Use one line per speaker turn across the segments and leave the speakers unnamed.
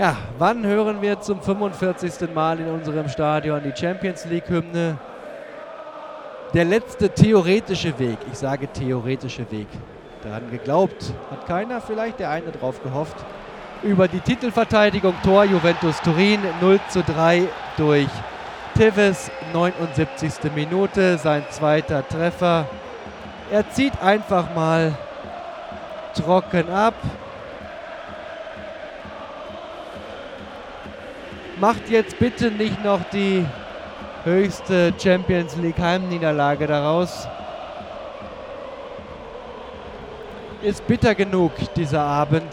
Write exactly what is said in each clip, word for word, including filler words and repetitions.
Ja, wann hören wir zum fünfundvierzigsten Mal in unserem Stadion die Champions League-Hymne? Der letzte theoretische Weg, ich sage theoretische Weg, daran geglaubt hat keiner, vielleicht der eine drauf gehofft, über die Titelverteidigung. Tor Juventus Turin, null zu drei durch Tevez, neunundsiebzigste Minute, sein zweiter Treffer. Er zieht einfach mal trocken ab. Macht jetzt bitte nicht noch die höchste Champions League Heimniederlage daraus. Ist bitter genug, dieser Abend.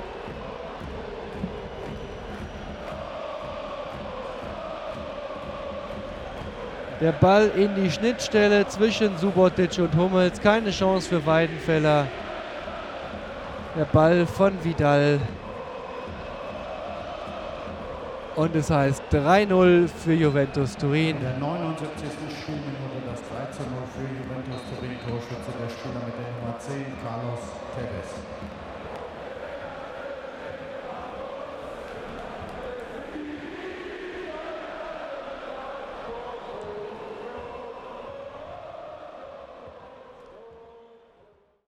Der Ball in die Schnittstelle zwischen Subotic und Hummels. Keine Chance für Weidenfeller. Der Ball von Vidal. Und es heißt drei null für Juventus Turin.
In der neunundsiebzigsten Spielminute das drei zu null für Juventus Turin. Torschütze der Spieler mit der Nummer zehn, Carlos Tevez.